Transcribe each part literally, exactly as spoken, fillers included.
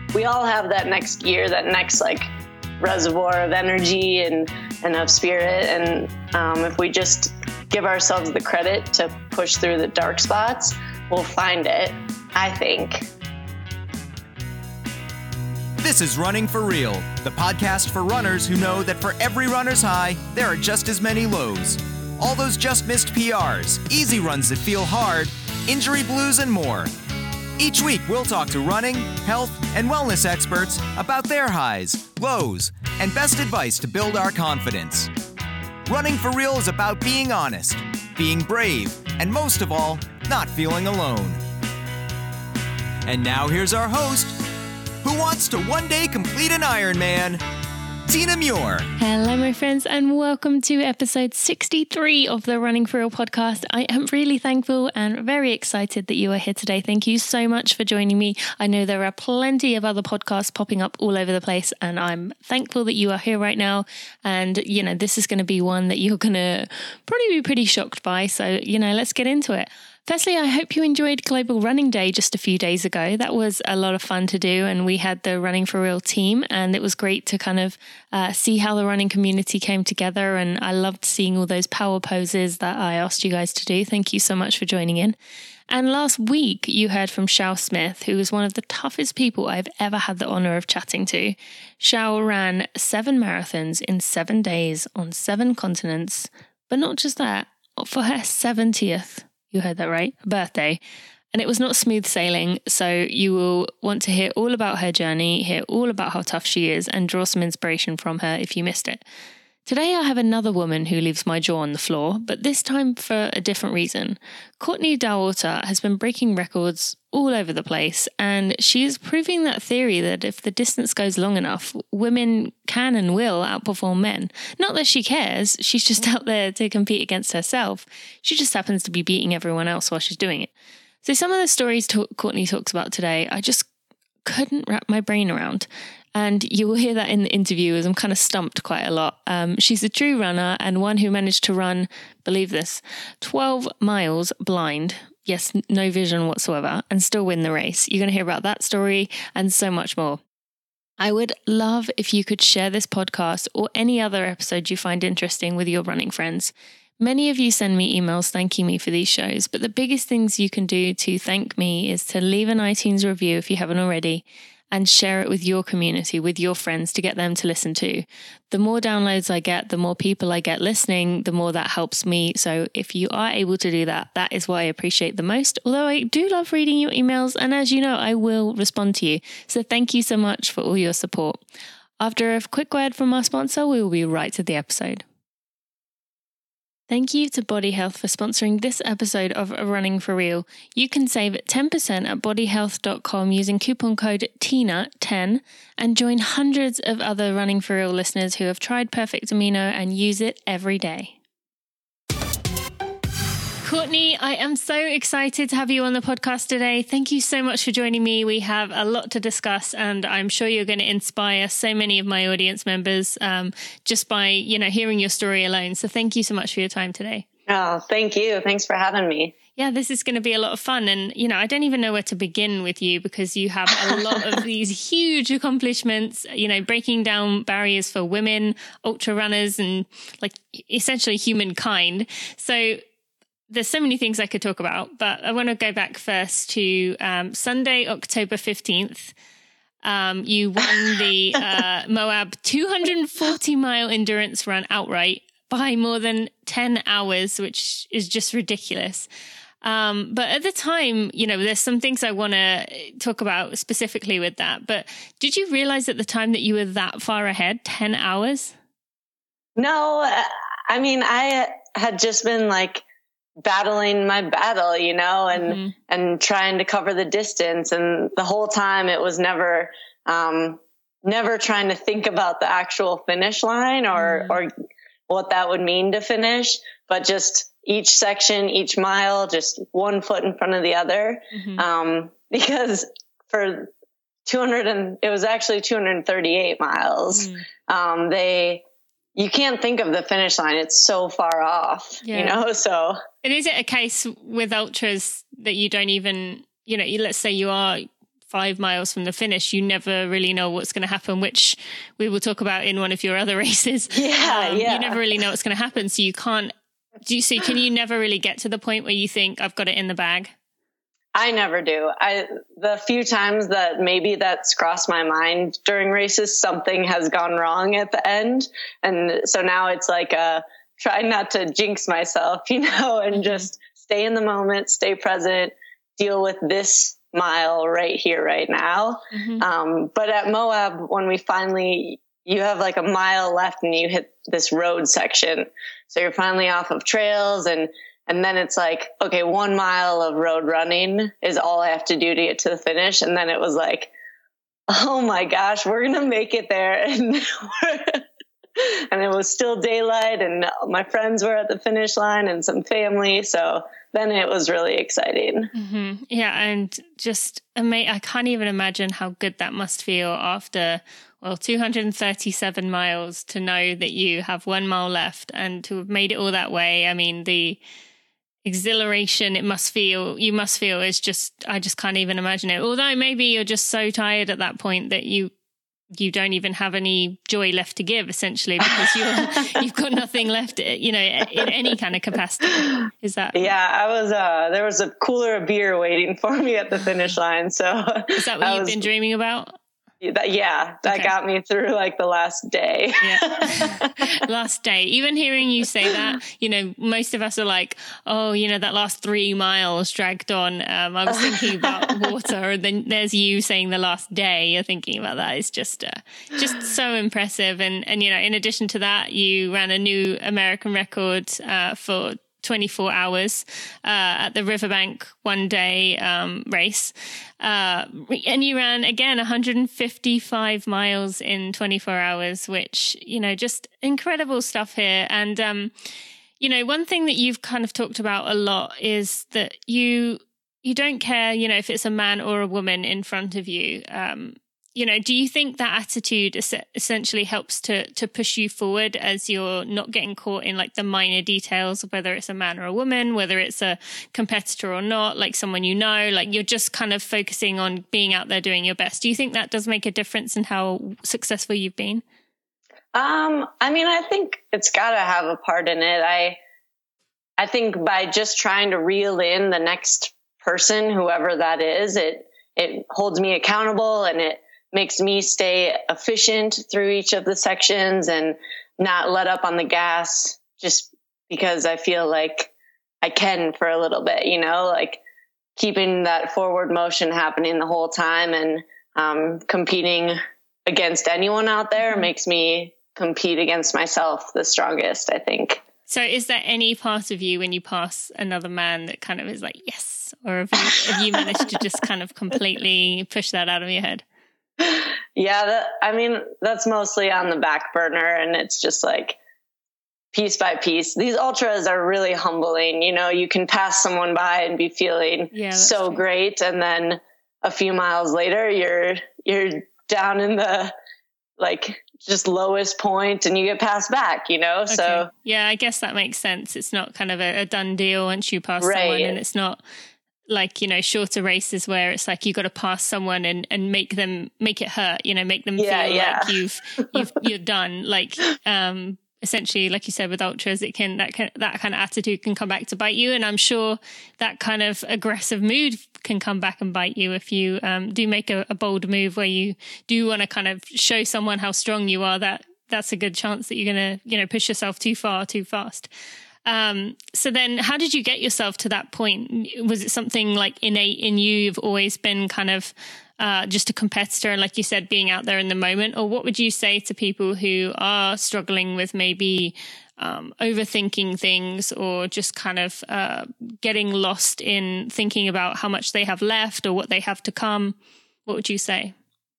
we all have that next gear, that next like reservoir of energy and, and of spirit. And um, if we just give ourselves the credit to push through the dark spots, we'll find it, I think. This is Running for Real, the podcast for runners who know that for every runner's high, there are just as many lows. All those just missed P Rs, easy runs that feel hard, injury blues, and more. Each week, we'll talk to running, health, and wellness experts about their highs, lows, and best advice to build our confidence. Running for Real is about being honest, being brave, and most of all, not feeling alone. And now here's our host, who wants to one day complete an Ironman, Tina Muir. Hello, my friends, and welcome to episode sixty-three of the Running for Real podcast. I am really thankful and very excited that you are here today. Thank you so much for joining me. I know there are plenty of other podcasts popping up all over the place, and I'm thankful that you are here right now. And, you know, this is going to be one that you're going to probably be pretty shocked by. So, you know, let's get into it. Firstly, I hope you enjoyed Global Running Day just a few days ago. That was a lot of fun to do, and we had the Running for Real team, and it was great to kind of uh, see how the running community came together, and I loved seeing all those power poses that I asked you guys to do. Thank you so much for joining in. And last week, you heard from Shao Smith, who was one of the toughest people I've ever had the honour of chatting to. Shao ran seven marathons in seven days on seven continents, but not just that, for her seventieth. You heard that right, birthday. And it was not smooth sailing, so you will want to hear all about her journey, hear all about how tough she is, and draw some inspiration from her if you missed it. Today I have another woman who leaves my jaw on the floor, but this time for a different reason. Courtney Dauwalter has been breaking records all over the place, and she is proving that theory that if the distance goes long enough, women can and will outperform men. Not that she cares, she's just out there to compete against herself. She just happens to be beating everyone else while she's doing it. So some of the stories to- Courtney talks about today, I just couldn't wrap my brain around. And you will hear that in the interview as I'm kind of stumped quite a lot. Um, she's a true runner and one who managed to run, believe this, twelve miles blind. Yes, no vision whatsoever, and still win the race. You're going to hear about that story and so much more. I would love if you could share this podcast or any other episode you find interesting with your running friends. Many of you send me emails thanking me for these shows, but the biggest things you can do to thank me is to leave an iTunes review if you haven't already, and share it with your community, with your friends to get them to listen to. The more downloads I get, the more people I get listening, the more that helps me. So if you are able to do that, that is what I appreciate the most. Although I do love reading your emails, and as you know, I will respond to you. So thank you so much for all your support. After a quick word from our sponsor, we will be right to the episode. Thank you to Body Health for sponsoring this episode of Running for Real. You can save ten percent at body health dot com using coupon code T I N A ten and join hundreds of other Running for Real listeners who have tried Perfect Amino and use it every day. Courtney, I am so excited to have you on the podcast today. Thank you so much for joining me. We have a lot to discuss, and I'm sure you're going to inspire so many of my audience members um, just by, you know, hearing your story alone. So thank you so much for your time today. Oh, thank you. Thanks for having me. Yeah, this is going to be a lot of fun. And, you know, I don't even know where to begin with you because you have a lot of these huge accomplishments, you know, breaking down barriers for women, ultra runners, and like essentially humankind. So there's so many things I could talk about, but I want to go back first to um, Sunday, October fifteenth. Um, you won the uh, Moab two hundred forty mile endurance run outright by more than ten hours, which is just ridiculous. Um, but at the time, you know, there's some things I want to talk about specifically with that. But did you realize at the time that you were that far ahead, ten hours? No, I mean, I had just been like, battling my battle, you know, and, mm-hmm. and trying to cover the distance. And the whole time it was never, um, never trying to think about the actual finish line or, mm-hmm. or what that would mean to finish, but just each section, each mile, just one foot in front of the other. Mm-hmm. Um, because for two hundred and it was actually two hundred thirty-eight miles. Mm-hmm. Um, they, you can't think of the finish line. It's so far off, yeah. you know, so. And is it a case with ultras that you don't even, you know, let's say you are five miles from the finish, you never really know what's going to happen, which we will talk about in one of your other races. Yeah, um, yeah. You never really know what's going to happen. So you can't, do you see, can you never really get to the point where you think I've got it in the bag? I never do. I, the few times that maybe that's crossed my mind during races, something has gone wrong at the end. And so now it's like, a try not to jinx myself, you know, and mm-hmm. just stay in the moment, stay present, deal with this mile right here, right now. Mm-hmm. Um, but at Moab, when we finally, you have like a mile left and you hit this road section. So you're finally off of trails, and, and then it's like, okay, one mile of road running is all I have to do to get to the finish. And then it was like, oh my gosh, we're going to make it there. And and it was still daylight, and my friends were at the finish line and some family. So then it was really exciting. Mm-hmm. Yeah. And just, ama- I can't even imagine how good that must feel after, well, two hundred thirty-seven miles to know that you have one mile left and to have made it all that way. I mean, the exhilaration it must feel, you must feel is just, I just can't even imagine it. Although maybe you're just so tired at that point that you you don't even have any joy left to give, essentially, because you're, you've got nothing left, you know, in any kind of capacity. Is that? Yeah, I was, uh, there was a cooler of beer waiting for me at the finish line. So is that what I you've was, been dreaming about? That, yeah, that okay. got me through like the last day. Yeah. Last day. Even hearing you say that, you know, most of us are like, oh, you know, that last three miles dragged on. Um, I was thinking about water, and then there's you saying the last day. You're thinking about that. It's just, uh, just so impressive. And, and, you know, in addition to that, you ran a new American record uh, for twenty-four hours uh, at the Riverbank one day um, race. Uh, and you ran again one hundred fifty-five miles in twenty-four hours, which, you know, just incredible stuff here. And, um, you know, one thing that you've kind of talked about a lot is that you, you don't care, you know, if it's a man or a woman in front of you. Um, You know, do you think that attitude essentially helps to to push you forward as you're not getting caught in like the minor details of whether it's a man or a woman, whether it's a competitor or not, like someone you know, like you're just kind of focusing on being out there doing your best? Do you think that does make a difference in how successful you've been? Um, I mean, I think it's got to have a part in it. I I think by just trying to reel in the next person, whoever that is, it it holds me accountable, and it makes me stay efficient through each of the sections and not let up on the gas just because I feel like I can for a little bit, you know, like keeping that forward motion happening the whole time, and um, competing against anyone out there mm-hmm. makes me compete against myself the strongest, I think. So is there any part of you when you pass another man that kind of is like, yes, or have you, have you managed to just kind of completely push that out of your head? Yeah, that, I mean, that's mostly on the back burner, and it's just like piece by piece. These ultras are really humbling. You know, you can pass someone by and be feeling yeah, so true. great, and then a few miles later, you're you're down in the like just lowest point, and you get passed back. You know, okay. so yeah, I guess that makes sense. It's not kind of a, a done deal once you pass right. someone, and it's not like, you know, shorter races where it's like you got to pass someone and, and make them make it hurt, you know, make them yeah, feel yeah. like you've you've you're done. Like um essentially, like you said, with ultras, it can that can that kind of attitude can come back to bite you, and I'm sure that kind of aggressive mood can come back and bite you if you um do make a, a bold move where you do want to kind of show someone how strong you are. That that's a good chance that you're gonna, you know, push yourself too far too fast. Um, so then how did you get yourself to that point? Was it something like innate in you? You've always been kind of uh, just a competitor, and like you said, being out there in the moment? Or what would you say to people who are struggling with maybe um, overthinking things, or just kind of uh, getting lost in thinking about how much they have left or what they have to come? What would you say?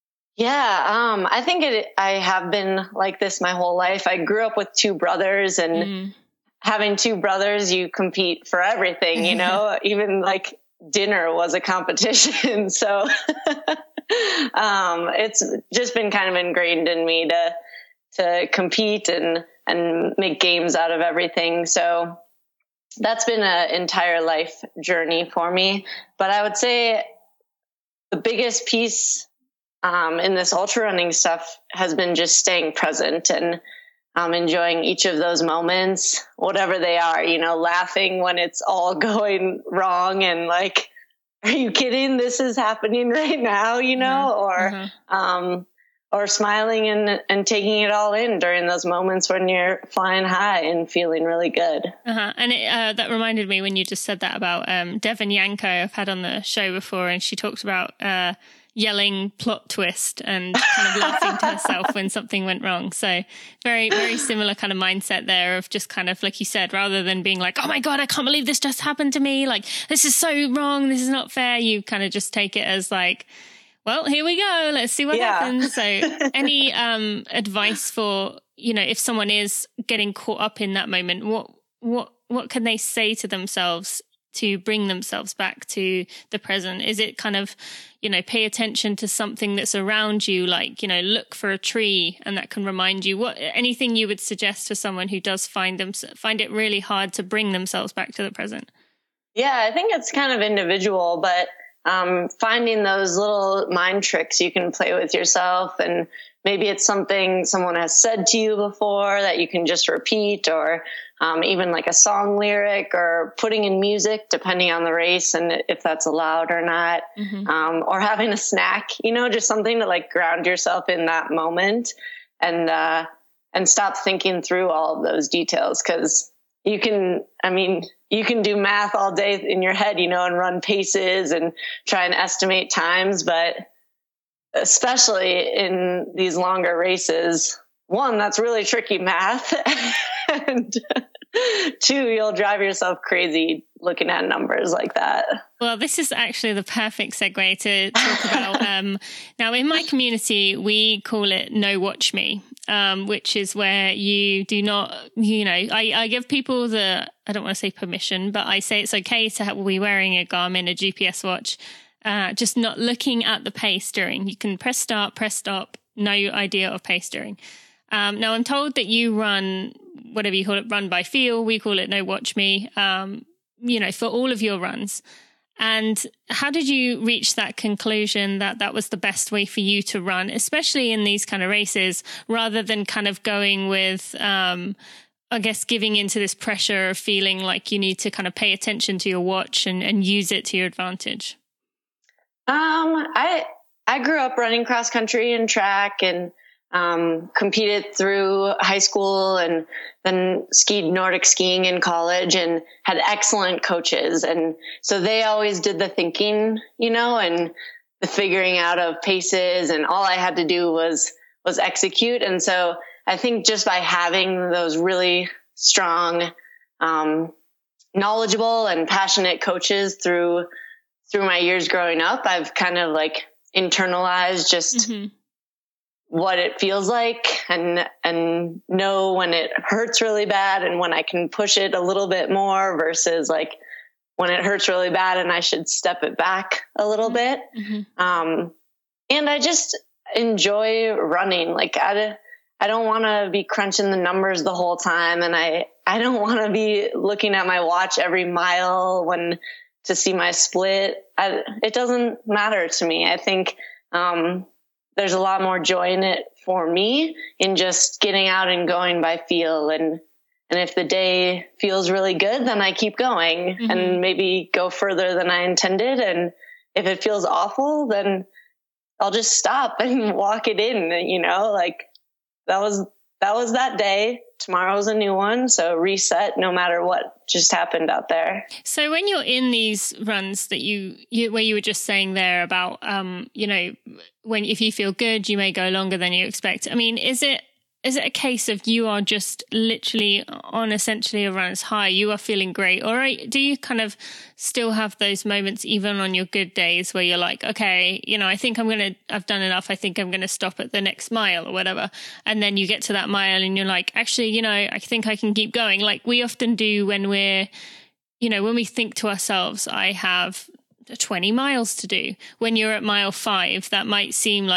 Yeah, um, I think it, I have been like this my whole life. I grew up with two brothers, and mm. having two brothers, you compete for everything, you know, even like dinner was a competition. So um, it's just been kind of ingrained in me to to compete and, and make games out of everything. So that's been an entire life journey for me. But I would say the biggest piece um, in this ultra running stuff has been just staying present and um, enjoying each of those moments, whatever they are, you know, laughing when it's all going wrong and like, are you kidding? This is happening right now, you know, mm-hmm. or, mm-hmm. um, or smiling and, and taking it all in during those moments when you're flying high and feeling really good. Uh-huh. And it, uh, that reminded me when you just said that about um, Devon Yanko, I've had on the show before, and she talked about uh, yelling plot twist and kind of laughing to herself when something went wrong. So very, very similar kind of mindset there of just kind of, like you said, rather than being like, oh my God, I can't believe this just happened to me. Like, this is so wrong. This is not fair. You kind of just take it as like, well, here we go. Let's see what yeah. happens. So any um, advice for, you know, if someone is getting caught up in that moment, what, what, what can they say to themselves to bring themselves back to the present? Is it kind of, you know, pay attention to something that's around you, like, you know, look for a tree and that can remind you? What, anything you would suggest to someone who does find them, find it really hard to bring themselves back to the present? Yeah, I think it's kind of individual, but Um, finding those little mind tricks you can play with yourself, and maybe it's something someone has said to you before that you can just repeat, or um, even like a song lyric, or putting in music depending on the race and if that's allowed or not, mm-hmm. um, or having a snack, you know, just something to like ground yourself in that moment and uh, and stop thinking through all of those details, because you can, I mean, you can do math all day in your head, you know, and run paces and try and estimate times. But especially in these longer races, one, that's really tricky math. And two, you'll drive yourself crazy looking at numbers like that. Well, this is actually the perfect segue to talk about. Um, now, in my community, we call it No Watch Me, um, which is where you do not, you know, I, I give people the, I don't want to say permission, but I say it's okay to have, be wearing a Garmin, a G P S watch, uh, just not looking at the pace during. You can press start, press stop, no idea of pace during. Um, now, I'm told that you run, whatever you call it, run by feel. We call it No Watch Me, um, you know, for all of your runs. And how did you reach that conclusion that that was the best way for you to run, especially in these kind of races, rather than kind of going with, um, I guess, giving into this pressure of feeling like you need to kind of pay attention to your watch and, and use it to your advantage? Um, I, I grew up running cross country and track, and Um, competed through high school and then skied Nordic skiing in college and had excellent coaches. And so they always did the thinking, you know, and the figuring out of paces, and all I had to do was, was execute. And so I think just by having those really strong, um, knowledgeable and passionate coaches through, through my years growing up, I've kind of like internalized just mm-hmm. what it feels like, and, and know when it hurts really bad and when I can push it a little bit more versus like when it hurts really bad and I should step it back a little bit. Mm-hmm. Um, and I just enjoy running. Like I, I don't want to be crunching the numbers the whole time. And I, I don't want to be looking at my watch every mile when to see my split. I, it doesn't matter to me. I think, um, there's a lot more joy in it for me in just getting out and going by feel. And, and if the day feels really good, then I keep going mm-hmm. and maybe go further than I intended. And if it feels awful, then I'll just stop and walk it in, you know, like that was, that was that day. Tomorrow's a new one. So reset no matter what just happened out there. So when you're in these runs that you, you where you were just saying there about, um, you know, when, if you feel good, you may go longer than you expect. I mean, is it, is it a case of you are just literally on essentially a runner's high? You are feeling great? Or do you kind of still have those moments even on your good days where you're like, okay, you know, I think I'm going to, I've done enough. I think I'm going to stop at the next mile or whatever. And then you get to that mile and you're like, actually, you know, I think I can keep going. Like we often do when we're, you know, when we think to ourselves, I have twenty miles to do. When you're at mile five, that might seem like,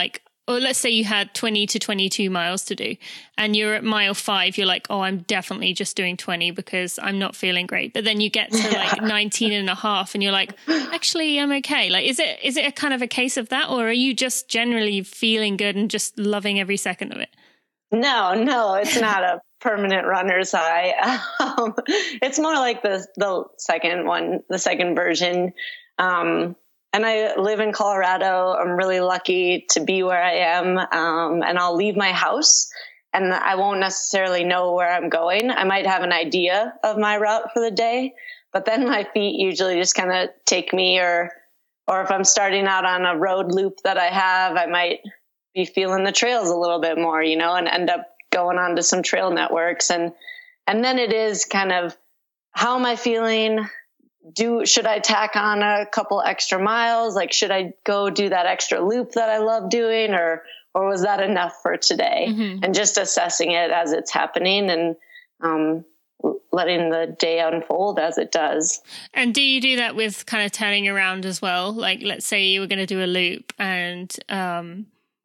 or let's say you had twenty to twenty-two miles to do and you're at mile five, you're like, oh, I'm definitely just doing twenty because I'm not feeling great. But then you get to like nineteen and a half and you're like, actually, I'm okay. Like, is it, is it a kind of a case of that, or are you just generally feeling good and just loving every second of it? No, no, it's not a permanent runner's high. Um, it's more like the, the second one, the second version. Um, And I live in Colorado. I'm really lucky to be where I am. Um, and I'll leave my house and I won't necessarily know where I'm going. I might have an idea of my route for the day, but then my feet usually just kind of take me, or, or if I'm starting out on a road loop that I have, I might be feeling the trails a little bit more, you know, and end up going on to some trail networks. And, and then it is kind of, how am I feeling? Do, should I tack on a couple extra miles? Like, should I go do that extra loop that I love doing, or, or was that enough for today? Mm-hmm. And just assessing it as it's happening and, um, letting the day unfold as it does. And do you do that with kind of turning around as well? Like, let's say you were going to do a loop and, um,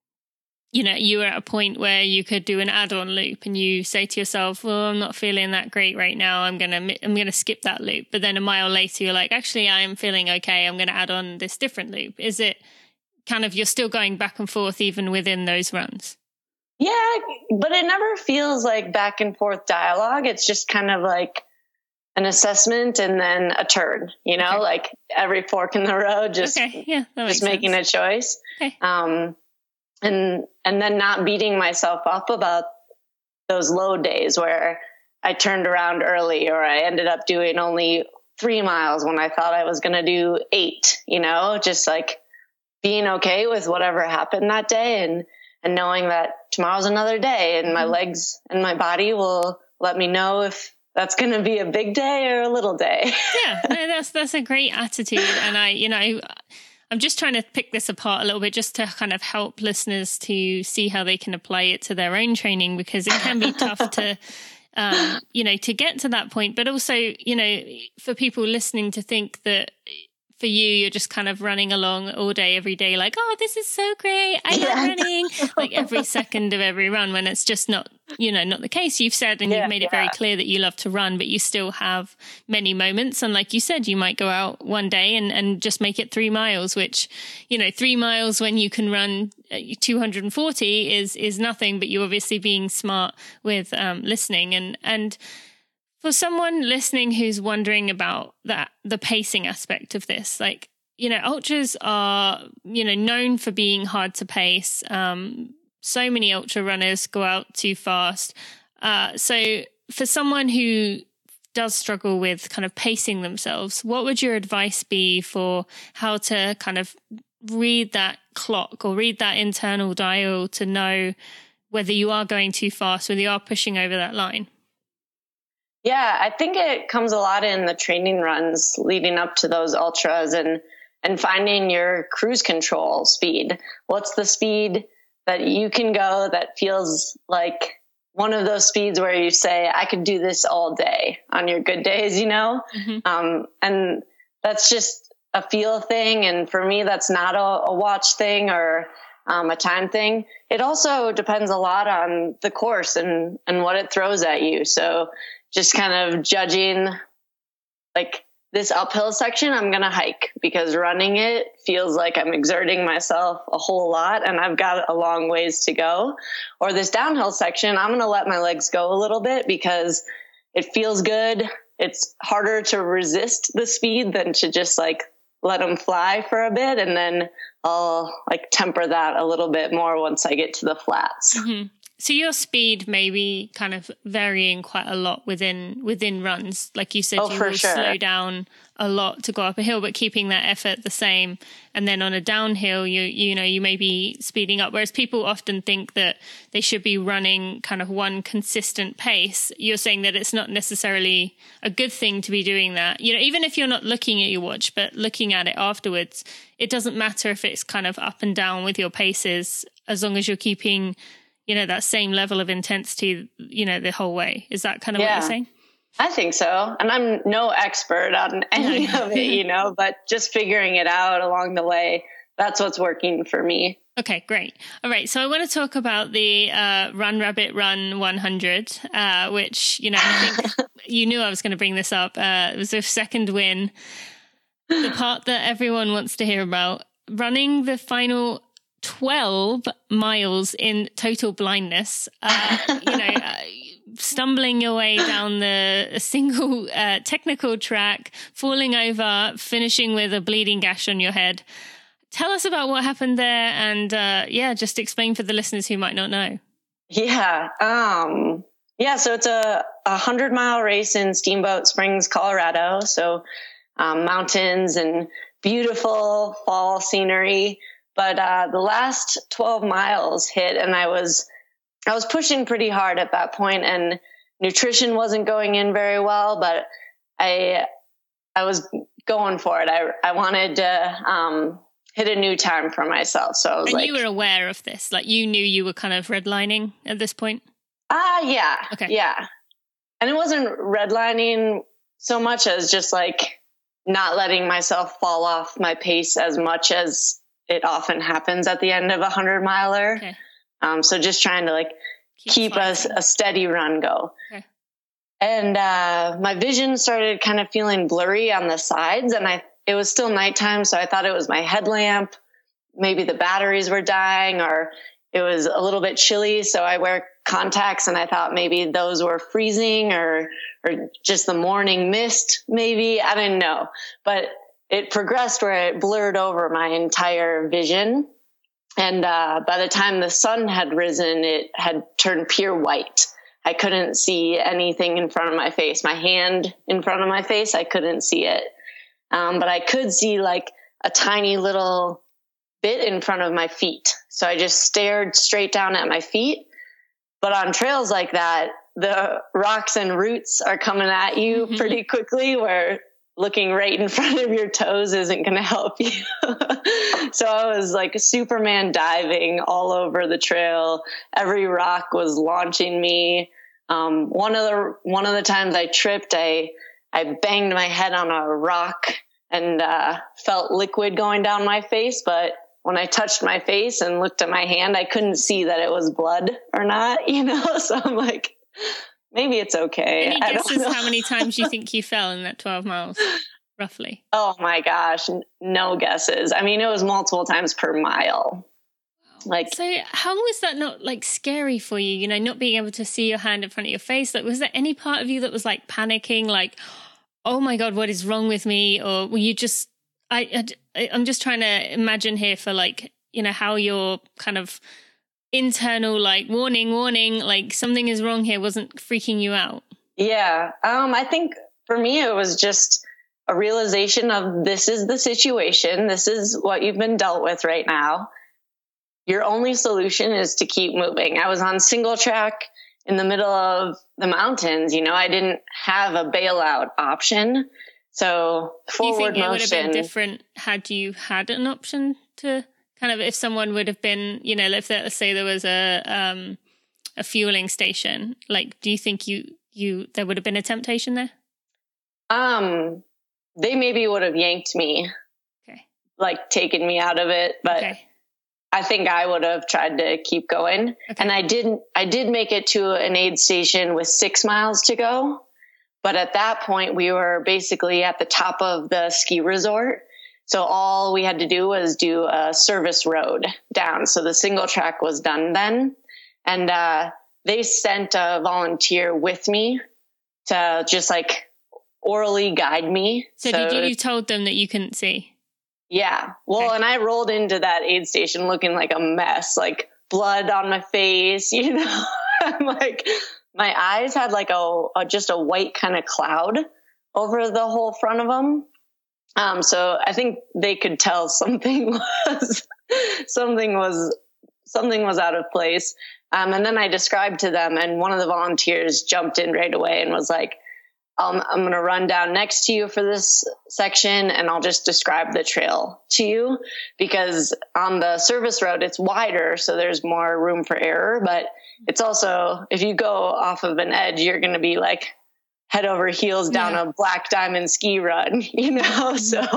you know, you were at a point where you could do an add-on loop and you say to yourself, well, I'm not feeling that great right now. I'm going to, I'm going to skip that loop. But then a mile later, you're like, actually, I am feeling okay. I'm going to add on this different loop. Is it kind of, you're still going back and forth even within those runs? Yeah, but it never feels like back and forth dialogue. It's just kind of like an assessment and then a turn, you know, okay. Like every fork in the road, just, okay. Yeah, just making sense. a choice. Okay. Um, and, and then not beating myself up about those low days where I turned around early or I ended up doing only three miles when I thought I was going to do eight, you know, just like being okay with whatever happened that day and, and knowing that tomorrow's another day and my mm-hmm. legs and my body will let me know if that's going to be a big day or a little day. Yeah, no, that's, that's a great attitude. And I, you know, I'm just trying to pick this apart a little bit just to kind of help listeners to see how they can apply it to their own training, because it can be tough to, um, you know, to get to that point. But also, you know, for people listening to think that for you, you're just kind of running along all day, every day, like, oh, this is so great. I love running, like every second of every run, when it's just not, you know, not the case. You've said, and yeah, you've made it yeah. very clear that you love to run, but you still have many moments. And like you said, you might go out one day and, and just make it three miles, which, you know, three miles when you can run two hundred forty is, is nothing, but you're obviously being smart with um, listening. And, and, for someone listening who's wondering about that, the pacing aspect of this, like, you know, ultras are, you know, known for being hard to pace. Um, so many ultra runners go out too fast. Uh, so for someone who does struggle with kind of pacing themselves, what would your advice be for how to kind of read that clock or read that internal dial to know whether you are going too fast, whether you are pushing over that line? Yeah, I think it comes a lot in the training runs leading up to those ultras and, and finding your cruise control speed. What's the speed that you can go that feels like one of those speeds where you say, I could do this all day on your good days, you know? Mm-hmm. Um, and that's just a feel thing. And for me, that's not a, a watch thing or um, a time thing. It also depends a lot on the course and, and what it throws at you. So just kind of judging, like, this uphill section, I'm going to hike because running it feels like I'm exerting myself a whole lot and I've got a long ways to go. Or this downhill section, I'm going to let my legs go a little bit because it feels good. It's harder to resist the speed than to just like let them fly for a bit. And then I'll like temper that a little bit more once I get to the flats. Mm-hmm. So your speed may be kind of varying quite a lot within within runs. Like you said, oh, you will sure. slow down a lot to go up a hill, but keeping that effort the same. And then on a downhill, you you know, you may be speeding up. Whereas people often think that they should be running kind of one consistent pace. You're saying that it's not necessarily a good thing to be doing that. You know, even if you're not looking at your watch, but looking at it afterwards, it doesn't matter if it's kind of up and down with your paces, as long as you're keeping, you know, that same level of intensity, you know, the whole way. Is that kind of yeah, what you're saying? I think so. And I'm no expert on any of it, you know, but just figuring it out along the way, that's what's working for me. Okay, great. All right. So I want to talk about the uh, Run Rabbit Run one hundred, uh, which, you know, I think you knew I was going to bring this up. Uh, it was a second win. The part that everyone wants to hear about, running the final twelve miles in total blindness, uh, you know, uh, stumbling your way down the a single uh, technical track, falling over, finishing with a bleeding gash on your head. Tell us about what happened there, and uh, yeah, just explain for the listeners who might not know. Yeah. Um, yeah. So it's a, a hundred mile race in Steamboat Springs, Colorado. So um, mountains and beautiful fall scenery. But uh, the last twelve miles hit, and I was I was pushing pretty hard at that point, and nutrition wasn't going in very well. But I I was going for it. I I wanted to um, hit a new time for myself. So I was and like, you were aware of this, like you knew you were kind of redlining at this point. Ah, uh, yeah, okay, yeah, and it wasn't redlining so much as just like not letting myself fall off my pace as much as it often happens at the end of a hundred miler. Okay. Um, so just trying to like keep, keep a, a steady run go. Okay. And, uh, my vision started kind of feeling blurry on the sides, and I, it was still nighttime. So I thought it was my headlamp. Maybe the batteries were dying, or it was a little bit chilly. So I wear contacts, and I thought maybe those were freezing, or, or just the morning mist. Maybe, I didn't know, but it progressed where it blurred over my entire vision. And uh, by the time the sun had risen, it had turned pure white. I couldn't see anything in front of my face. My hand in front of my face, I couldn't see it. Um, but I could see like a tiny little bit in front of my feet. So I just stared straight down at my feet. But on trails like that, the rocks and roots are coming at you mm-hmm. pretty quickly, where looking right in front of your toes isn't going to help you. So I was like Superman diving all over the trail. Every rock was launching me. Um, one of the, one of the times I tripped, I, I banged my head on a rock and, uh, felt liquid going down my face. But when I touched my face and looked at my hand, I couldn't see that it was blood or not, you know? So I'm like, maybe it's okay. Any guesses how many times you think you fell in that twelve miles, roughly? Oh my gosh, no guesses. I mean, it was multiple times per mile. Like, so how was that not like scary for you? You know, not being able to see your hand in front of your face. Like, was there any part of you that was like panicking, like, oh my God, what is wrong with me? Or were you just, I, I I'm just trying to imagine here for like, you know, how your kind of internal like warning warning like something is wrong here wasn't freaking you out? Yeah. Um I think for me it was just a realization of, this is the situation, this is what you've been dealt with right now. Your only solution is to keep moving. I was on single track in the middle of the mountains, you know, I didn't have a bailout option. So forward Do you think motion. It would have been different had you had an option to kind of, if someone would have been, you know, if let's say there was a um, a fueling station, like, do you think you you there would have been a temptation there? Um, they maybe would have yanked me, okay, like taken me out of it, but okay. I think I would have tried to keep going. Okay. And I didn't. I did make it to an aid station with six miles to go, but at that point we were basically at the top of the ski resort. So all we had to do was do a service road down. So the single track was done then. And uh, they sent a volunteer with me to just like orally guide me. So, so did you told them that you couldn't see? Yeah. Well, okay. And I rolled into that aid station looking like a mess, like blood on my face, you know. I'm like, my eyes had like a, a just a white kind of cloud over the whole front of them. Um, so I think they could tell something was, something was, something was out of place. Um, and then I described to them, and one of the volunteers jumped in right away and was like, um, I'm going to run down next to you for this section, and I'll just describe the trail to you, because on the service road, it's wider. So there's more room for error, but it's also, if you go off of an edge, you're going to be like head over heels down yeah. a black diamond ski run, you know? So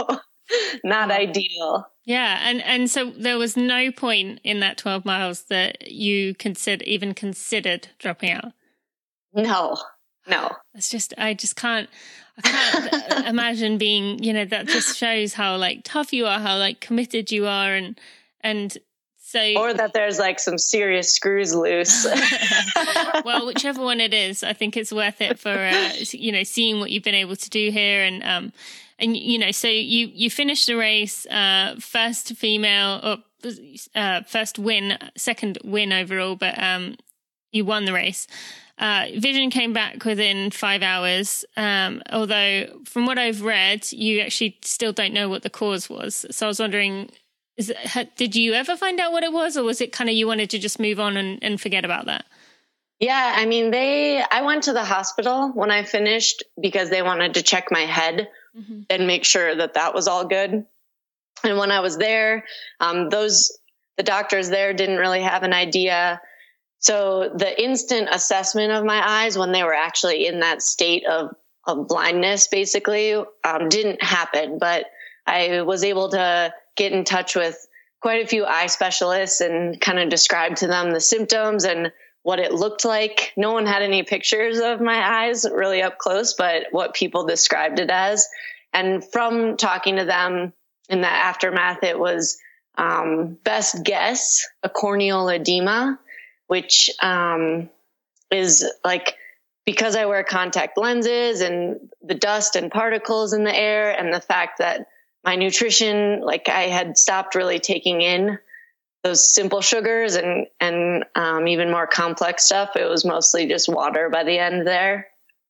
not ideal. Yeah. And, and so there was no point in that twelve miles that you consider even considered dropping out. No, no. It's just, I just can't, I can't imagine being, you know, that just shows how like tough you are, how like committed you are. And, and so. Or that there's like some serious screws loose. Well, whichever one it is, I think it's worth it for, uh, you know, seeing what you've been able to do here. And, um, and, you know, so you, you finished the race, uh, first female or, uh, first win, second win overall, but, um, you won the race. Uh, vision came back within five hours. Um, although from what I've read, you actually still don't know what the cause was. So I was wondering, is it, did you ever find out what it was, or was it kind of you wanted to just move on and, and forget about that? Yeah, I mean, they, I went to the hospital when I finished because they wanted to check my head mm-hmm. and make sure that that was all good. And when I was there, um, those, the doctors there didn't really have an idea. So the instant assessment of my eyes when they were actually in that state of, of blindness, basically, um, didn't happen. But I was able to get in touch with quite a few eye specialists and kind of describe to them the symptoms and what it looked like. No one had any pictures of my eyes really up close, but what people described it as. And from talking to them in the aftermath, it was um, best guess a corneal edema, which um, is like, because I wear contact lenses and the dust and particles in the air and the fact that my nutrition, like I had stopped really taking in those simple sugars and, and um, even more complex stuff. It was mostly just water by the end there,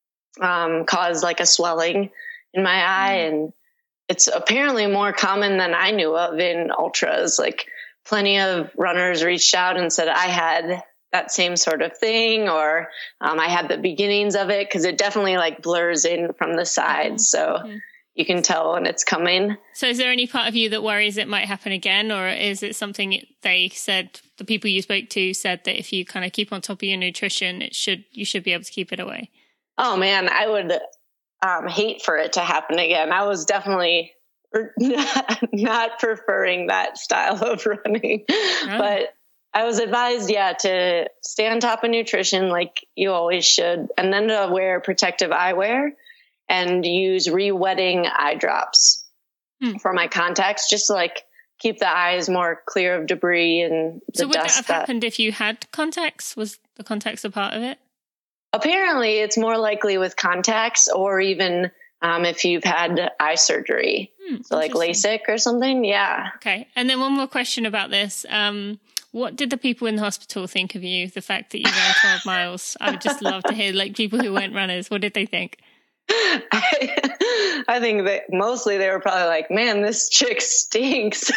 um, caused like a swelling in my eye. And it's apparently more common than I knew of in ultras. Like plenty of runners reached out and said I had that same sort of thing, or um, I had the beginnings of it, because it definitely like blurs in from the sides. So mm-hmm. you can tell when it's coming. So is there any part of you that worries it might happen again, or is it something they said, the people you spoke to said that if you kind of keep on top of your nutrition, it should, you should be able to keep it away? Oh man, I would um, hate for it to happen again. I was definitely not preferring that style of running, oh. but I was advised, yeah, to stay on top of nutrition like you always should, and then to wear protective eyewear and use re-wetting eye drops hmm. for my contacts, just to like keep the eyes more clear of debris and the so would dust. That have that... happened if you had contacts? Was the contacts a part of it? Apparently, it's more likely with contacts, or even um, if you've had eye surgery, hmm, so like LASIK or something. Yeah. Okay, and then one more question about this. Um, What did the people in the hospital think of you? The fact that you ran twelve miles. I would just love to hear, like, people who weren't runners. What did they think? I, I think that mostly they were probably like, man, this chick stinks.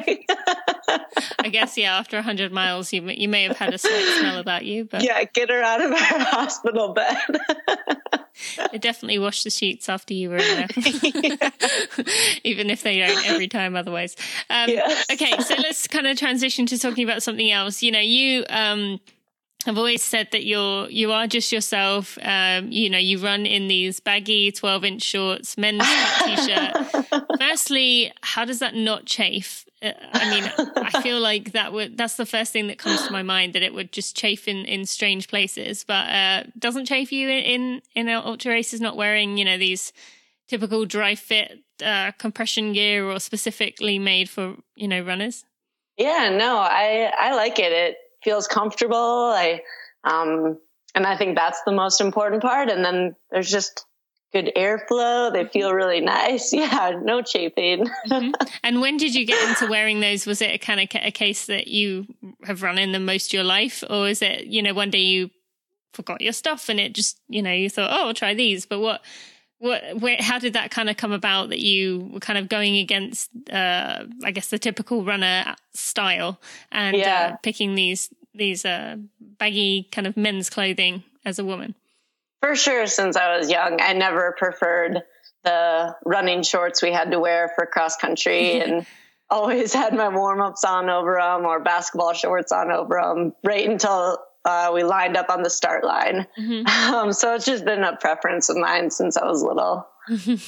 I guess, yeah, after one hundred miles, you, you may have had a slight smell about you. But yeah, get her out of her hospital bed. They definitely wash the sheets after you were in there. Yeah. Even if they don't every time otherwise. Um, yes. Okay, so let's kind of transition to talking about something else. You know, you... Um, I've always said that you're, you are just yourself. Um, you know, you run in these baggy twelve inch shorts, men's t-shirt. Firstly, how does that not chafe? Uh, I mean, I feel like that would, that's the first thing that comes to my mind, that it would just chafe in, in strange places, but, uh, doesn't chafe you in, in, in ultra races, not wearing, you know, these typical dry fit, uh, compression gear or specifically made for, you know, runners? Yeah, no, I, I like it. It feels comfortable. I, um, and I think that's the most important part. And then there's just good airflow. They feel really nice. Yeah. No chafing. Mm-hmm. And when did you get into wearing those? Was it a kind of a case that you have run in them most of your life? Or is it, you know, one day you forgot your stuff and it just, you know, you thought, oh, I'll try these. But what, what, where, how did that kind of come about, that you were kind of going against, uh, I guess, the typical runner style and yeah. uh, picking these these uh, baggy kind of men's clothing as a woman? For sure, since I was young, I never preferred the running shorts we had to wear for cross country, and always had my warm ups on over them, or basketball shorts on over them, right until Uh, we lined up on the start line. Mm-hmm. Um, so it's just been a preference of mine since I was little.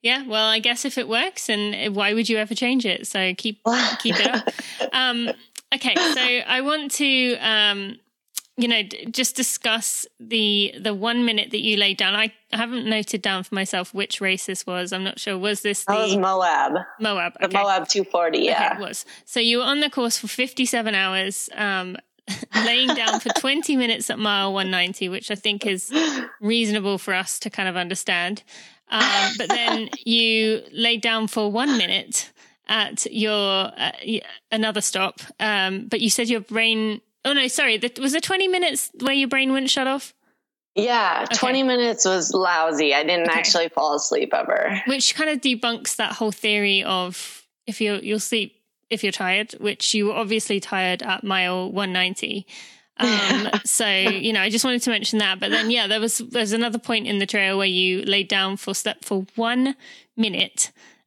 Yeah, well, I guess if it works, and why would you ever change it? So keep keep it up. Um, okay, so I want to, um, you know, just discuss the the one minute that you laid down. I haven't noted down for myself which race this was. I'm not sure. Was this the... That was Moab. Moab, okay. The Moab two forty, yeah. Okay, it was. So you were on the course for fifty-seven hours, um, laying down for twenty minutes at mile one ninety, which I think is reasonable for us to kind of understand. Um, but then you laid down for one minute at your uh, another stop. Um, but you said your brain. Oh no, sorry. That was it. Twenty minutes where your brain wouldn't shut off. Yeah, okay. twenty minutes was lousy. I didn't okay. actually fall asleep ever. Which kind of debunks that whole theory of if you you'll sleep if you're tired, which you were obviously tired at mile one ninety. Um, so, you know, I just wanted to mention that. But then, yeah, there was there's another point in the trail where you laid down for slept for one minute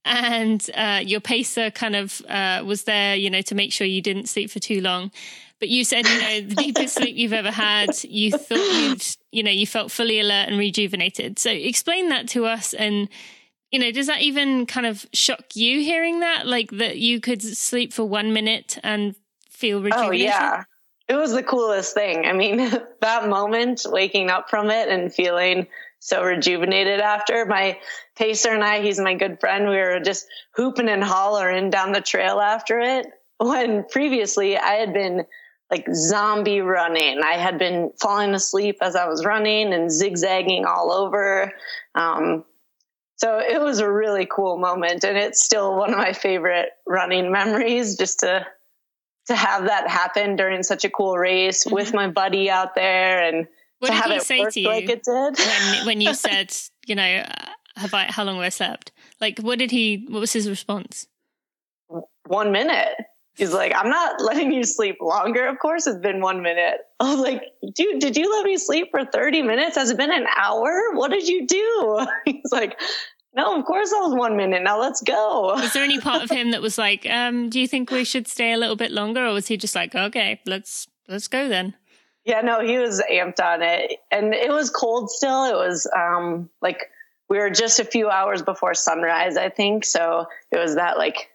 and uh, your pacer kind of uh, was there, you know, to make sure you didn't sleep for too long. But you said, you know, the deepest sleep you've ever had, you thought you'd, you know, you felt fully alert and rejuvenated. So explain that to us. And, you know, does that even kind of shock you hearing that? Like that you could sleep for one minute and feel rejuvenated? Oh, yeah. It was the coolest thing. I mean, that moment, waking up from it and feeling so rejuvenated after. My pacer and I, he's my good friend, we were just hooping and hollering down the trail after it. When previously I had been like zombie running. I had been falling asleep as I was running and zigzagging all over. Um, so it was a really cool moment. And it's still one of my favorite running memories, just to to have that happen during such a cool race mm-hmm. with my buddy out there, and what to did have he it say work to you like it did. when, when you said, you know, have I, how long have I slept? Like, what did he, what was his response? One minute. He's like, I'm not letting you sleep longer. Of course it's been one minute. I was like, dude, did you let me sleep for thirty minutes? Has it been an hour? What did you do? He's like, no, of course that was one minute. Now let's go. Was there any part of him that was like, um, do you think we should stay a little bit longer? Or was he just like, okay, let's, let's go then? Yeah, no, he was amped on it. And it was cold still. It was, um, like we were just a few hours before sunrise, I think. So it was that like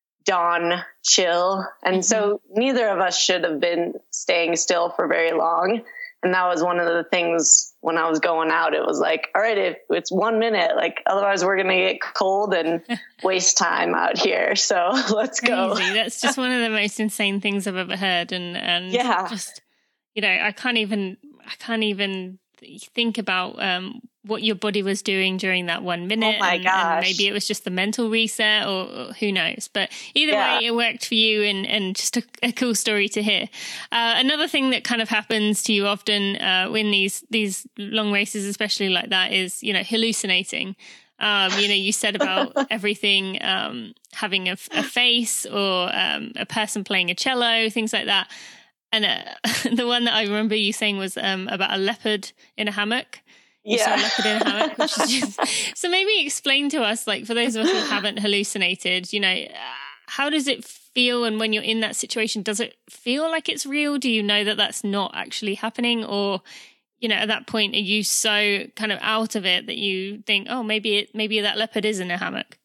dawn chill. And mm-hmm. so neither of us should have been staying still for very long. And that was one of the things when I was going out, it was like, all right, if it's one minute, like otherwise we're going to get cold and waste time out here. So let's Crazy. go. That's just one of the most insane things I've ever heard. And, and yeah, just, you know, I can't even, I can't even think about, um, what your body was doing during that one minute. Oh my and, gosh. And maybe it was just the mental reset or, or who knows, but either yeah. way it worked for you and, and just a, a cool story to hear. Uh, another thing that kind of happens to you often, uh, in these, these long races, especially like that is, you know, hallucinating. Um, you know, you said about everything, um, having a, a face or, um, a person playing a cello, things like that. And, uh, the one that I remember you saying was, um, about a leopard in a hammock. You yeah. saw a leopard in a hammock, which is just, so maybe explain to us, like for those of us who haven't hallucinated, you know, how does it feel? And when you're in that situation, does it feel like it's real? Do you know that that's not actually happening? Or, you know, at that point, are you so kind of out of it that you think, oh, maybe it, maybe that leopard is in a hammock?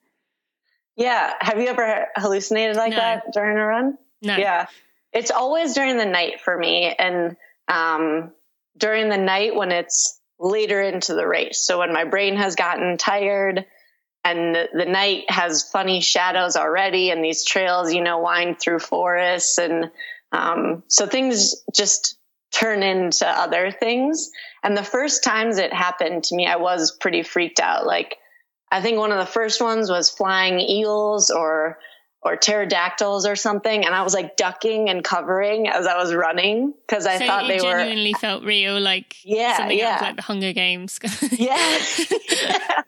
Yeah. Have you ever hallucinated like No. that during a run? No. Yeah. It's always during the night for me. And um, during the night when it's later into the race. So when my brain has gotten tired and the, the night has funny shadows already and these trails, you know, wind through forests. And um, so things just turn into other things. And the first times it happened to me, I was pretty freaked out. Like, I think one of the first ones was flying eels or or pterodactyls or something. And I was like ducking and covering as I was running because I so thought they were. So it genuinely felt real, like yeah, something yeah. out of like the Hunger Games. Yes. yeah.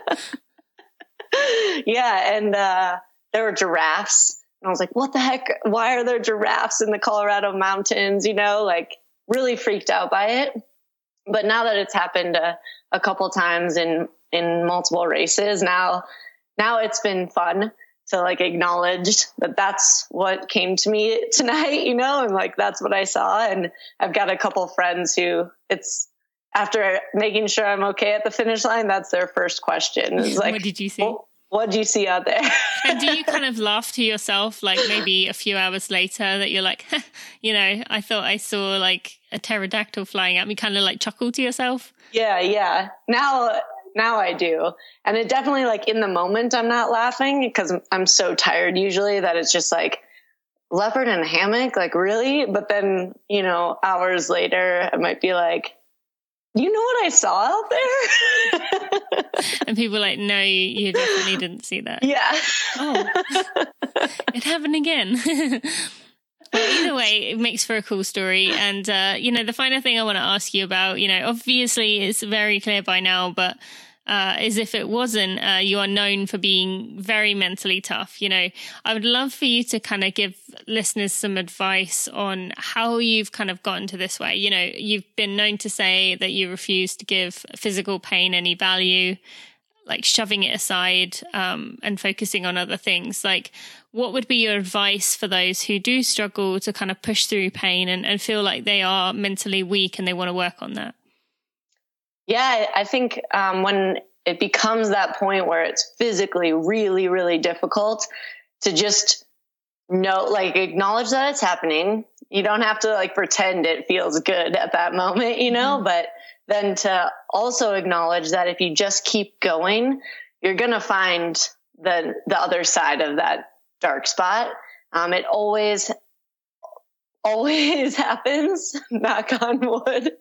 yeah. And uh, there were giraffes. And I was like, what the heck? Why are there giraffes in the Colorado mountains? You know, like really freaked out by it. But now that it's happened a, a couple times in, in multiple races, now, now it's been fun to like acknowledge that that's what came to me tonight, you know, and like, that's what I saw. And I've got a couple friends who it's, after making sure I'm okay at the finish line, that's their first question. It's like, what did you see? Well, what did you see out there? And do you kind of laugh to yourself, like maybe a few hours later that you're like, you know, I thought I saw like a pterodactyl flying at me, kind of like chuckle to yourself? Yeah, yeah. Now, now I do. And it definitely, like, in the moment, I'm not laughing because I'm so tired usually that it's just like, leopard in a hammock? Like, really? But then, you know, hours later, I might be like, you know what I saw out there? And people are like, no, you definitely didn't see that. Yeah. Oh, it happened again. Well, either way, it makes for a cool story. And, uh, you know, the final thing I want to ask you about, you know, obviously it's very clear by now, but uh, as if it wasn't, uh, you are known for being very mentally tough. You know, I would love for you to kind of give listeners some advice on how you've kind of gotten to this way. You know, you've been known to say that you refuse to give physical pain any value, like shoving it aside um, and focusing on other things. Like, what would be your advice for those who do struggle to kind of push through pain and, and feel like they are mentally weak and they want to work on that? Yeah, I think um, when it becomes that point where it's physically really, really difficult to just know, like, acknowledge that it's happening. You don't have to like pretend it feels good at that moment, you know, mm-hmm. but then to also acknowledge that if you just keep going, you're going to find the the other side of that dark spot. Um, it always, always happens, knock on wood.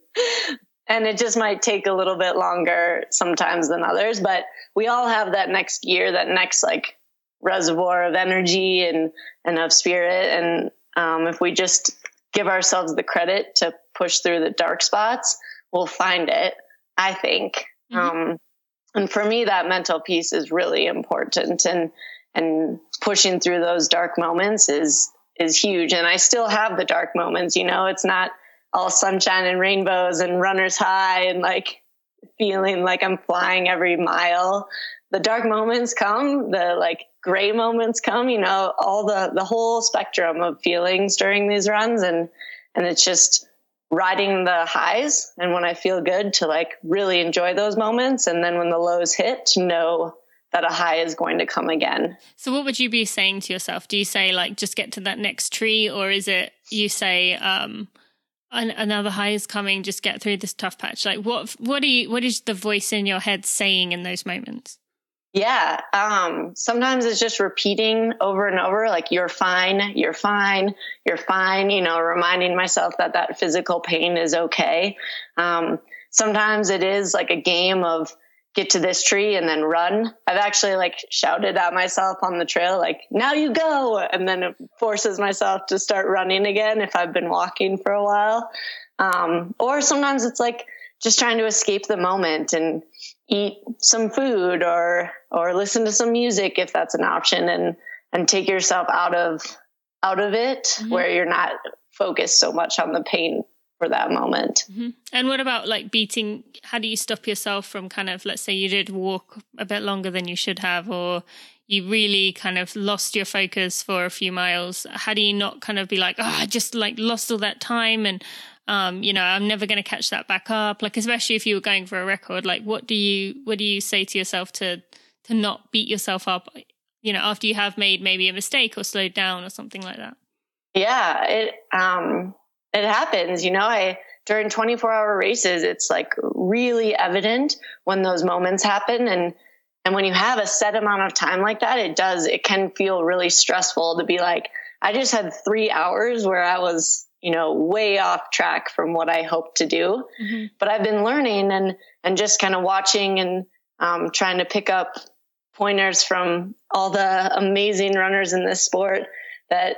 And it just might take a little bit longer sometimes than others, but we all have that next gear, that next like reservoir of energy and, and of spirit. And um, if we just give ourselves the credit to push through the dark spots, we'll find it, I think. Mm-hmm. Um, and for me, that mental piece is really important, and, and pushing through those dark moments is, is huge. And I still have the dark moments, you know, it's not all sunshine and rainbows and runner's high and like feeling like I'm flying every mile. The dark moments come, the like gray moments come, you know, all the, the whole spectrum of feelings during these runs. And, and it's just riding the highs. And when I feel good, to like really enjoy those moments. And then when the lows hit, to know that a high is going to come again. So what would you be saying to yourself? Do you say like, just get to that next tree? Or is it, you say, um, another high is coming, just get through this tough patch? Like what, what do you, what is the voice in your head saying in those moments? Yeah. Um, sometimes it's just repeating over and over, like, you're fine, you're fine, you're fine, you know, reminding myself that that physical pain is okay. Um, sometimes it is like a game of get to this tree and then run. I've actually like shouted at myself on the trail, like, now you go. And then it forces myself to start running again if I've been walking for a while. Um, or sometimes it's like just trying to escape the moment and eat some food or, or listen to some music if that's an option, and, and take yourself out of, out of it, mm-hmm. where you're not focused so much on the pain for that moment. Mm-hmm. And what about like beating, how do you stop yourself from kind of, let's say you did walk a bit longer than you should have, or you really kind of lost your focus for a few miles. How do you not kind of be like, oh, I just like lost all that time and, um, you know, I'm never going to catch that back up. Like, especially if you were going for a record, like what do you, what do you say to yourself to, to not beat yourself up, you know, after you have made maybe a mistake or slowed down or something like that? Yeah, it, um, it happens, you know, I, during twenty-four hour races, it's like really evident when those moments happen. And, and when you have a set amount of time like that, it does, it can feel really stressful to be like, I just had three hours where I was, you know, way off track from what I hoped to do. Mm-hmm. But I've been learning and, and just kind of watching and, um, trying to pick up pointers from all the amazing runners in this sport that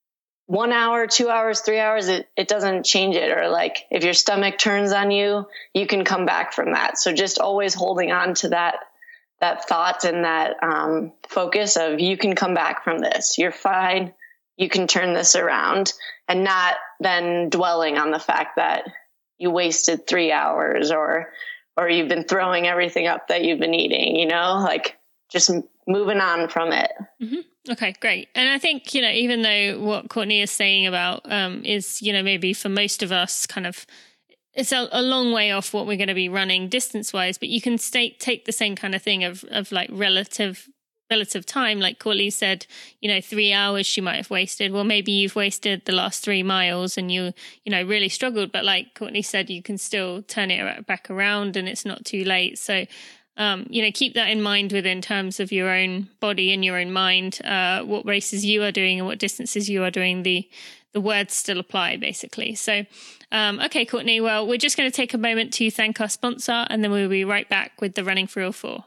one hour, two hours, three hours, it, it doesn't change it. Or like if your stomach turns on you, you can come back from that. So just always holding on to that, that thought and that um, focus of you can come back from this. You're fine. You can turn this around, and not then dwelling on the fact that you wasted three hours or, or you've been throwing everything up that you've been eating, you know, like just moving on from it. Mm-hmm. Okay, great. And I think, you know, even though what Courtney is saying about um, is, you know, maybe for most of us kind of it's a, a long way off what we're going to be running distance wise, but you can stay, take the same kind of thing of, of like relative relative time. Like Courtney said, you know, three hours she might have wasted. Well, maybe you've wasted the last three miles and you, you know, really struggled. But like Courtney said, you can still turn it back around and it's not too late. So, um, you know, keep that in mind within terms of your own body and your own mind, uh, what races you are doing and what distances you are doing. The, the words still apply basically. So, um, okay, Courtney, well, we're just going to take a moment to thank our sponsor and then we'll be right back with the Running for Real four.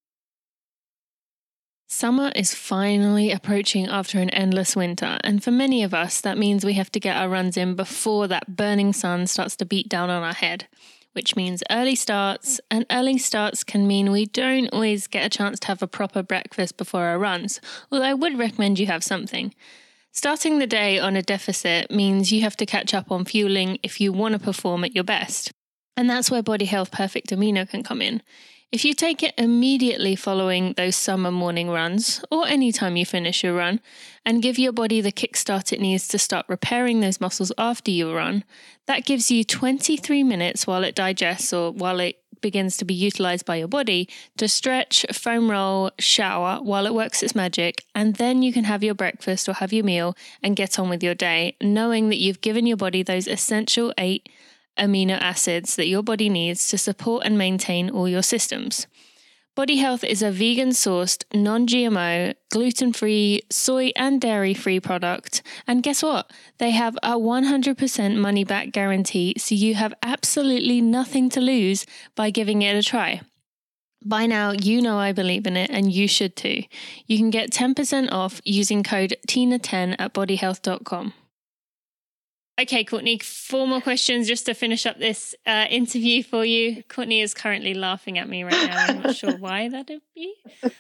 Summer is finally approaching after an endless winter, and for many of us, that means we have to get our runs in before that burning sun starts to beat down on our head, which means early starts, and early starts can mean we don't always get a chance to have a proper breakfast before our runs, although I would recommend you have something. Starting the day on a deficit means you have to catch up on fueling if you want to perform at your best, and that's where Body Health Perfect Amino can come in. If you take it immediately following those summer morning runs, or any time you finish your run, and give your body the kickstart it needs to start repairing those muscles after you run, that gives you twenty-three minutes while it digests or while it begins to be utilized by your body to stretch, foam roll, shower while it works its magic, and then you can have your breakfast or have your meal and get on with your day, knowing that you've given your body those essential eight amino acids that your body needs to support and maintain all your systems. Body Health is a vegan-sourced, non-G M O, gluten-free, soy and dairy-free product. And guess what? They have a one hundred percent money-back guarantee, so you have absolutely nothing to lose by giving it a try. By now, you know I believe in it, and you should too. You can get ten percent off using code Tina ten at body health dot com. Okay, Courtney, four more questions just to finish up this uh, interview for you. Courtney is currently laughing at me right now. I'm not sure why that'd be. but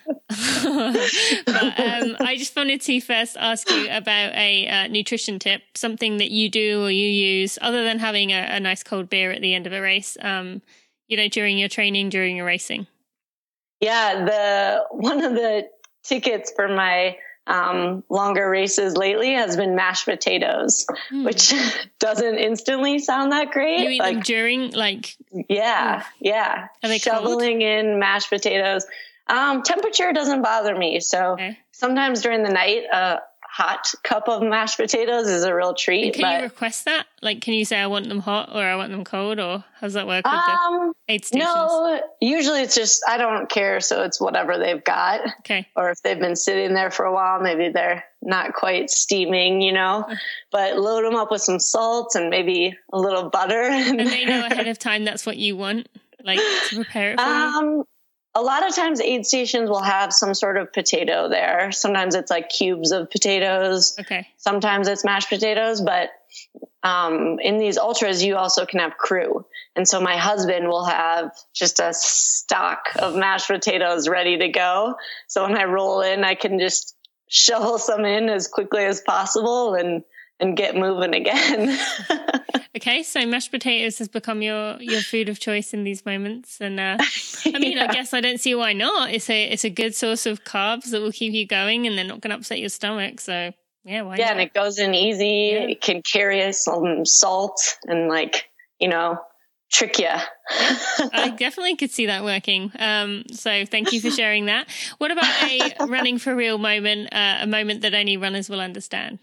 um, I just wanted to first ask you about a uh, nutrition tip, something that you do or you use other than having a, a nice cold beer at the end of a race, um, you know, during your training, during your racing. Yeah, the one of the tickets for my Um, longer races lately has been mashed potatoes, mm. which doesn't instantly sound that great. You eat like, them during, like, yeah, oh. yeah, Are they shoveling cold? in mashed potatoes. Um, temperature doesn't bother me, so okay. Sometimes during the night, a hot cup of mashed potatoes is a real treat. And can but, you request that? Like, can you say I want them hot or I want them cold, or how does that work with um, the aid stations? No, usually it's just I don't care, so it's whatever they've got. Okay. Or if they've been sitting there for a while, maybe they're not quite steaming, you know. But load them up with some salt and maybe a little butter. And they know ahead of time that's what you want, like to prepare it for um, you? A lot of times aid stations will have some sort of potato there. Sometimes it's like cubes of potatoes. Okay. Sometimes it's mashed potatoes, but um, in these ultras, you also can have crew. And so my husband will have just a stock of mashed potatoes ready to go. So when I roll in, I can just shovel some in as quickly as possible and, and get moving again. Okay, so mashed potatoes has become your, your food of choice in these moments. And uh, I mean, yeah. I guess I don't see why not. It's a it's a good source of carbs that will keep you going and they're not going to upset your stomach. So yeah, why yeah, not? And it goes in easy. Yeah. It can carry some salt and like, you know, trick you. Yeah, I definitely could see that working. Um, so thank you for sharing that. What about a running for real moment, uh, a moment that only runners will understand?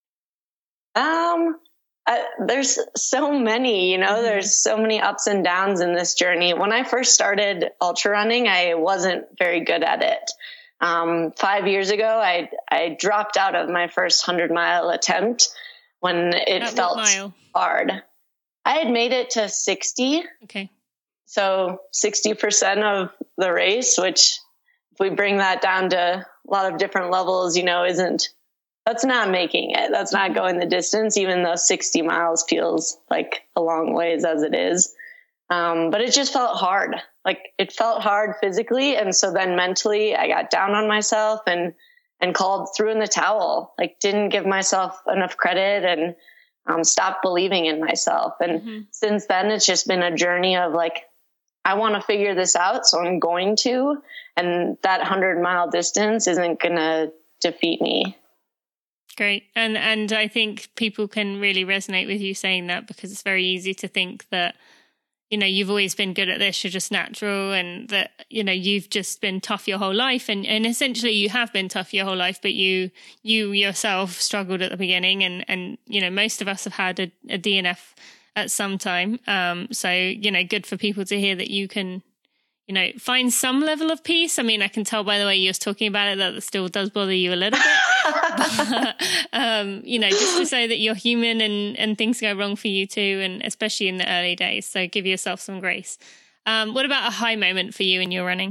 Um... Uh, there's so many, you know, mm-hmm. there's so many ups and downs in this journey. When I first started ultra running, I wasn't very good at it. Um, five years ago, I, I dropped out of my first hundred mile attempt when it at felt hard. I had made it to sixty. Okay. So sixty percent of the race, which if we bring that down to a lot of different levels, you know, isn't That's not making it. That's not going the distance, even though sixty miles feels like a long ways as it is. Um, but it just felt hard. Like it felt hard physically. And so then mentally I got down on myself and, and called threw in the towel, like didn't give myself enough credit and um, stopped believing in myself. And mm-hmm. since then it's just been a journey of like, I want to figure this out. So I'm going to, and that hundred mile distance isn't going to defeat me. great. And and I think people can really resonate with you saying that, because it's very easy to think that, you know, you've always been good at this, you're just natural, and that, you know, you've just been tough your whole life. And, and essentially you have been tough your whole life, but you you yourself struggled at the beginning. And, and you know, most of us have had a, a D N F at some time. Um, so, you know, good for people to hear that you can, you know, find some level of peace. I mean, I can tell by the way you're talking about it that it still does bother you a little bit. but, um, you know, just to say that you're human and, and things go wrong for you too, and especially in the early days. So give yourself some grace. Um, what about a high moment for you in your running?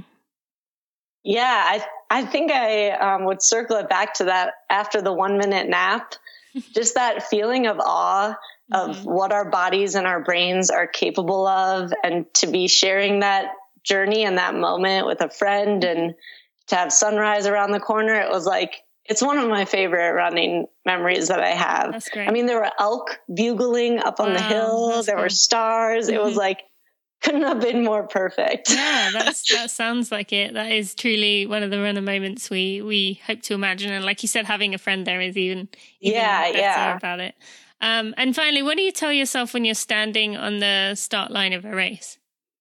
Yeah, I I think I um, would circle it back to that after the one minute nap. Just that feeling of awe of mm-hmm. what our bodies and our brains are capable of, and to be sharing that journey and that moment with a friend, and to have sunrise around the corner. It was like, it's one of my favorite running memories that I have. That's great. I mean, there were elk bugling up on wow, the hill. There cool. were stars. Mm-hmm. It was like, couldn't have been more perfect. Yeah, that's, that sounds like it. That is truly one of the runner moments we, we hope to imagine. And like you said, having a friend there is even, even yeah, better yeah. about it. Um, and finally, what do you tell yourself when you're standing on the start line of a race?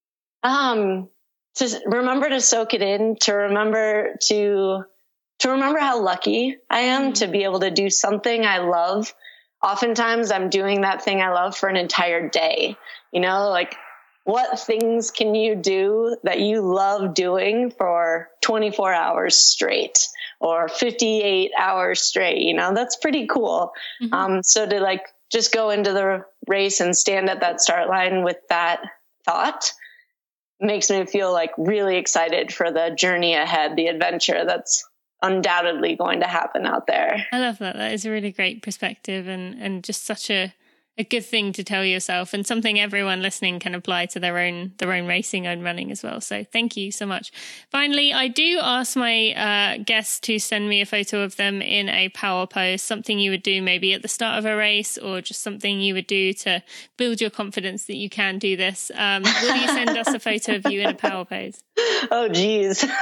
Um, to remember to soak it in, to remember to, to remember how lucky I am mm-hmm. to be able to do something I love. Oftentimes I'm doing that thing I love for an entire day. You know, like, what things can you do that you love doing for twenty-four hours straight or fifty-eight hours straight? You know, that's pretty cool. Mm-hmm. Um, so to like just go into the race and stand at that start line with that thought makes me feel like really excited for the journey ahead, the adventure that's undoubtedly going to happen out there. I love that. That is a really great perspective, and, and just such a, a good thing to tell yourself, and something everyone listening can apply to their own their own racing and running as well. So thank you so much. Finally, I do ask my uh, guests to send me a photo of them in a power pose, something you would do maybe at the start of a race, or just something you would do to build your confidence that you can do this. Um, will you send us a photo of you in a power pose? Oh, geez. You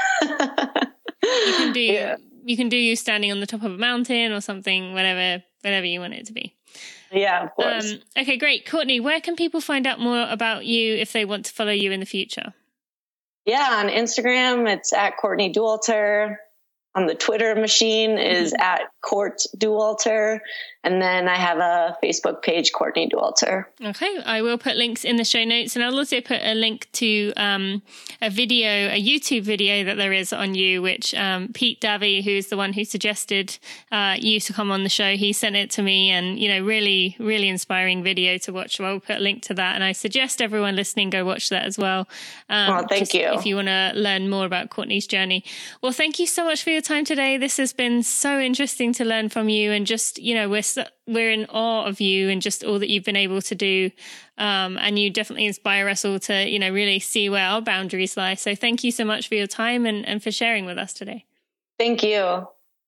can do yeah. you can do you standing on the top of a mountain or something, whatever whatever you want it to be. Yeah, of course. Um, okay, great. Courtney, where can people find out more about you if they want to follow you in the future? Yeah, on Instagram, it's at Courtney Dauwalter. On the Twitter machine is mm-hmm. at Court Dauwalter. And then I have a Facebook page, Courtney Dauwalter. Okay, I will put links in the show notes. And I'll also put a link to um, a video, a YouTube video that there is on you, which um, Pete Davey, who's the one who suggested uh, you to come on the show, he sent it to me. And, you know, really, really inspiring video to watch. So I'll put a link to that. And I suggest everyone listening go watch that as well. Um, oh, thank you. If you want to learn more about Courtney's journey. Well, thank you so much for your time today. This has been so interesting to learn from you, and just, you know, we're so, we're in awe of you and just all that you've been able to do. Um, and you definitely inspire us all to, you know, really see where our boundaries lie. So thank you so much for your time and, and for sharing with us today. Thank you.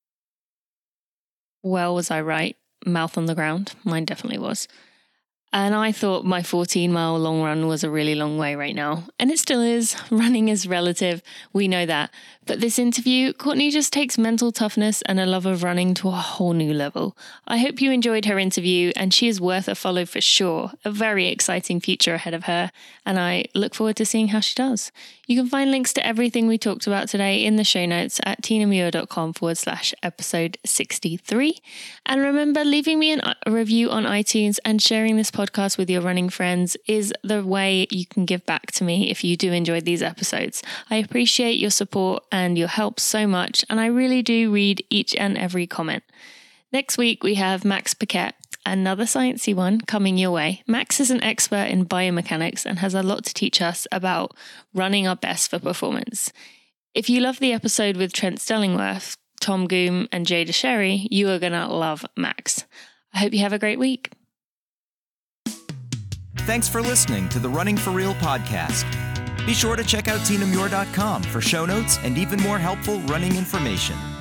Well, was I right? Mouth on the ground. Mine definitely was. And I thought my fourteen mile long run was a really long way right now. And it still is. Running is relative. We know that. But this interview, Courtney just takes mental toughness and a love of running to a whole new level. I hope you enjoyed her interview, and she is worth a follow for sure. A very exciting future ahead of her. And I look forward to seeing how she does. You can find links to everything we talked about today in the show notes at tinamuir.com forward slash episode 63. And remember, leaving me an, a review on iTunes and sharing this podcast with your running friends is the way you can give back to me if you do enjoy these episodes. I appreciate your support and your help so much, and I really do read each and every comment. Next week, we have Max Paquette, another sciencey one coming your way. Max is an expert in biomechanics and has a lot to teach us about running our best for performance. If you love the episode with Trent Stellingworth, Tom Goom, and Jay DeSherry, you are going to love Max. I hope you have a great week. Thanks for listening to the Running for Real podcast. Be sure to check out tina muir dot com for show notes and even more helpful running information.